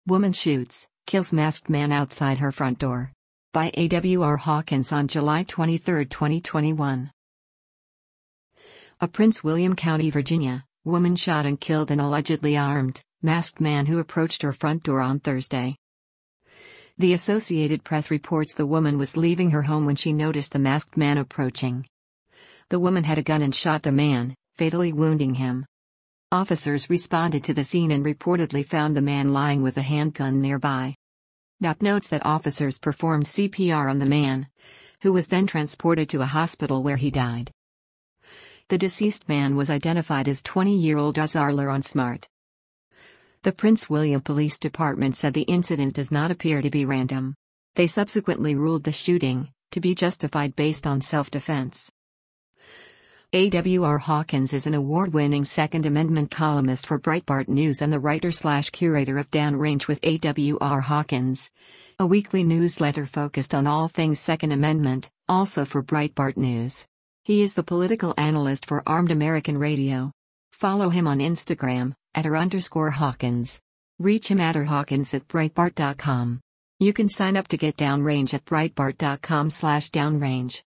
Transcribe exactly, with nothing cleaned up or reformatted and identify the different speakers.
Speaker 1: Woman shoots, kills masked man outside her front door. By A W R Hawkins on July twenty-third, twenty twenty-one. A Prince William County, Virginia, woman shot and killed an allegedly armed, masked man who approached her front door on Thursday. The Associated Press reports the woman was leaving her home when she noticed the masked man approaching. The woman had a gun and shot the man, fatally wounding him. Officers responded to the scene and reportedly found the man lying with a handgun nearby. N A P notes that officers performed C P R on the man, who was then transported to a hospital where he died. The deceased man was identified as twenty-year-old Azar Laron Smart. The Prince William Police Department said the incident does not appear to be random. They subsequently ruled the shooting to be justified based on self-defense. A W R Hawkins is an award-winning Second Amendment columnist for Breitbart News and the writer-slash-curator of Downrange with A W R Hawkins, a weekly newsletter focused on all things Second Amendment, also for Breitbart News. He is the political analyst for Armed American Radio. Follow him on Instagram, at r underscore Hawkins. Reach him at r Hawkins at Breitbart dot com. You can sign up to get Downrange at Breitbart dot com slash Downrange.